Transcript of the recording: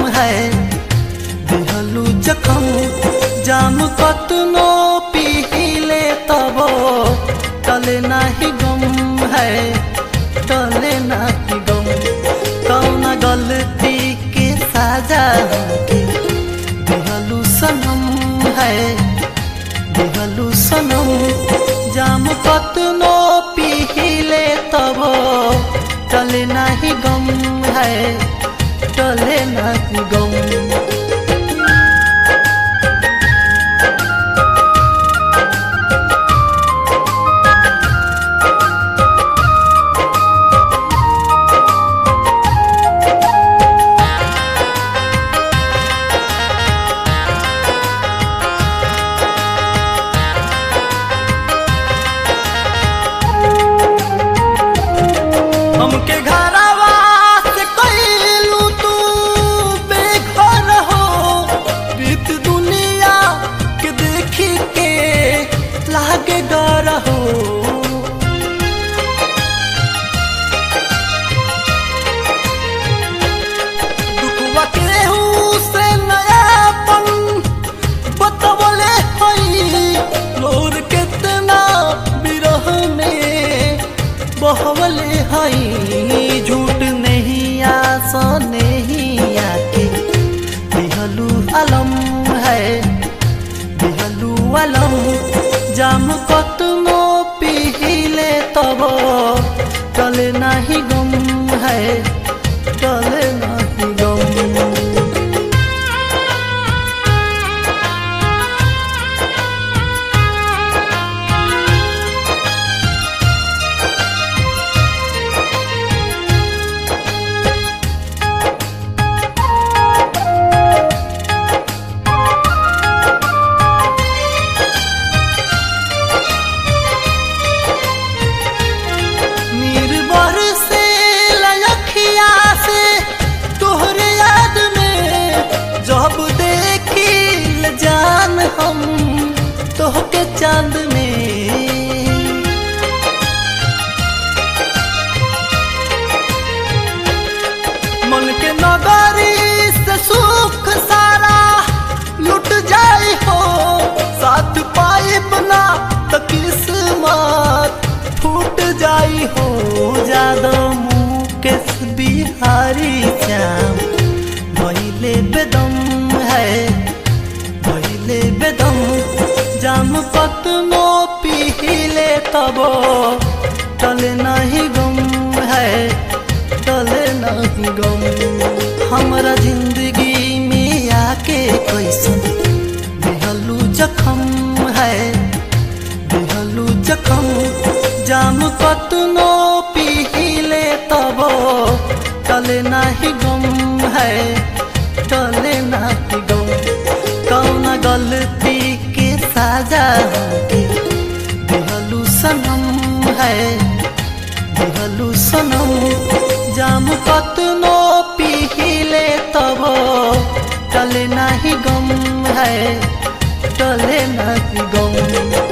है दिहलू जखम जाम कतनो पीले तबो टले नाही गम है टले नाही गम कौन गलती के साजा दिहलू सनम है दिहलू सनम जाम कतनो पीले तबो टले नाही गम है टले नाही गम। हमके घरवा से कइलू तू बेघर हो बीत दुनिया के देखी के लागे डर हो दुखवा केहू से नयापन बतवले हई लोर कितना बिरह में बहवले हई झूठ नहीं आसा नहीं आके दिहलू अलम है दिहलू अलम जाम कतनो पीले तबो टले नहीं गम है टले नहीं गम। जब देखी जान हम तोहके चांद में मन के नगरी से सुख सारा लुट जाई हो साथ पाई बना तो किस्मत फूट जाई हो ज्यादा मुकेश बिहारी श्याम भइले बेदम है भइले बेदम जाम कतनो पीले तबो टले नहीं गम है टले नहीं गम। हमरा जिंदगी में आके कैसन दिहलू जखम है दिहलू जखम जाम कतनो पीले तबो टले नहीं गम है टले नाही गम कौन गलती के साजा दिहलू सनम है दिहलू सनम जाम कतनो पीले तबो टले नाही गम है टले नाही गम।